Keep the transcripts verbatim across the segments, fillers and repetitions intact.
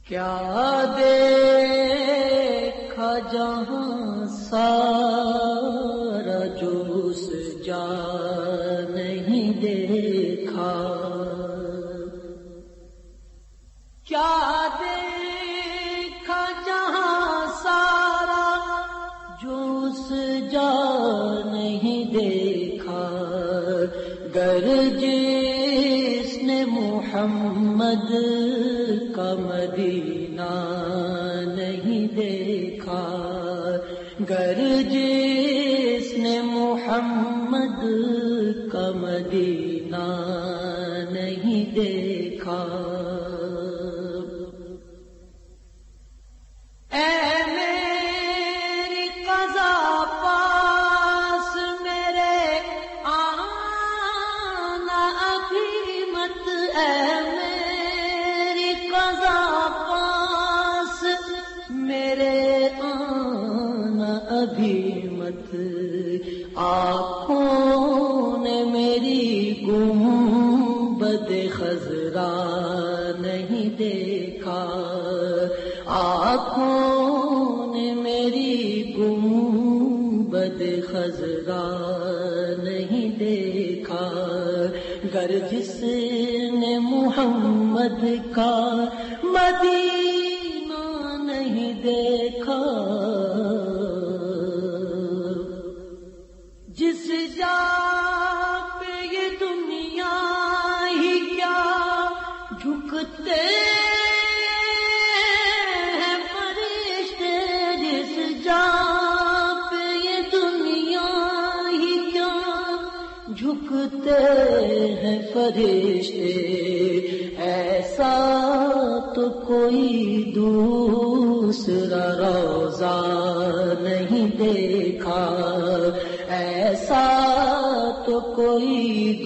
کیا دیکھا جہاں سارا جو اس جا نہیں دیکھا، کیا دیکھا جہاں سارا جو اس جا نہیں دیکھا، گر جس نے محمد کا مدینہ نہیں دیکھا، گر جس نے محمد کا مدینہ نہیں دیکھا۔ اے میری قضا پاس میرے آنا ابھی مت، اے میری قضا پاس میرے آنا ابھی مت، آنکھوں نے میری گنبد خضرا نہیں دیکھا، آنکھوں نے میری گنبد خضرا نہیں دیکھا، گر جس نے محمد کا مدینہ نہیں دیکھا، جس جا پہ یہ دنیا ہی کیا جھکتے ہیں فرشتے، جس جا پہ یہ دنیا ہی کیا جھکتے ہیں فرشتے، ایسا تو کوئی دوسرا روضہ نہیں دیکھا، ایسا تو کوئی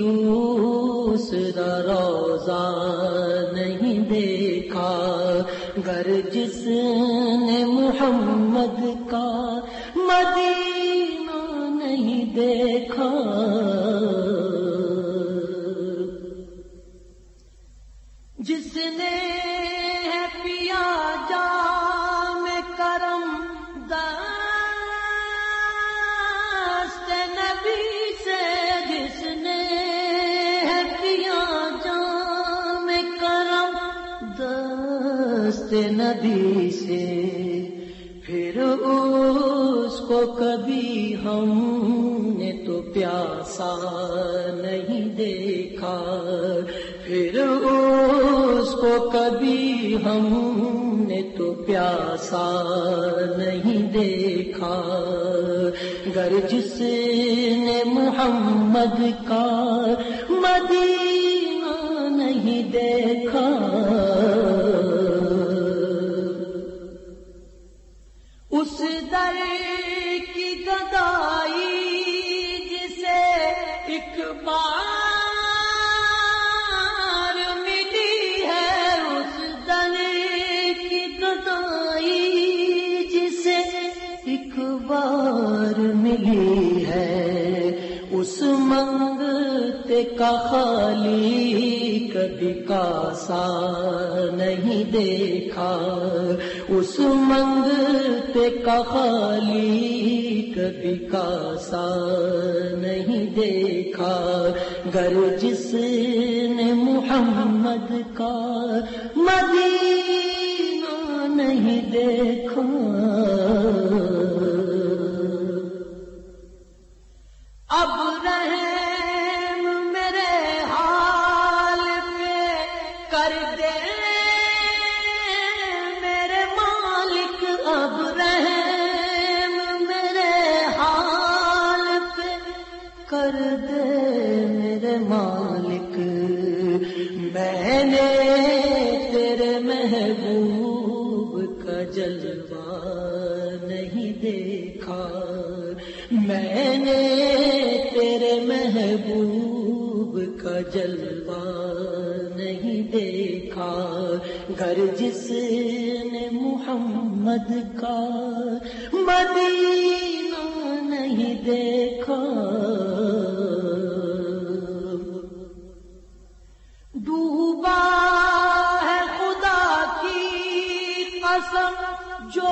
دوسرا روضہ نہیں دیکھا، گر جس نے محمد کا مدینہ نہیں دیکھا۔ جس نے ہے پیا جام کرم دست نبی سے، جس نے ہے پیا جام کرم دست نبی سے، پھر اس کو کبھی ہم نے تو پیاسا نہیں دیکھا، پھر اس کو کبھی ہم نے تو پیاسا نہیں دیکھا، گر جس نے محمد کا مدینہ نہیں دیکھا، اس در کی گدائی جسے ایک بار ملی ہے، اس در کی گدائی جسے ایک بار ملی ہے، اس منگتے کا خالی کبھی کاسا نہیں دیکھا، اس منگتے کا خالی کبھی کاسا نہیں دیکھا، گر جس نے محمد کا مدینہ نہیں دیکھا۔ اب رحم میرے حال پہ کر دے میرے مالک، اب رحم میرے حال پہ کر دے میرے مالک، میں نے تیرے محبوب کا جلوہ نہیں دیکھا، میں نے تیرے محبوب کا جلوہ نہیں دیکھا، گر جس نے محمد کا مدینہ نہیں دیکھا۔ ڈوبا ہے خدا کی قسم جو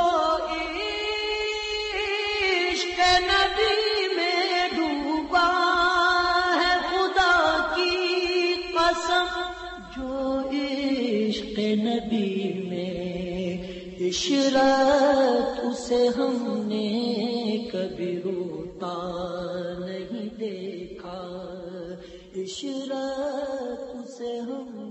عشق نبی میں ڈوبا ہے، خدا کی قسم جو عشق نبی میں عشرت اسے ہم نے کبھی روتا نہیں دیکھا، عشرت اسے ہم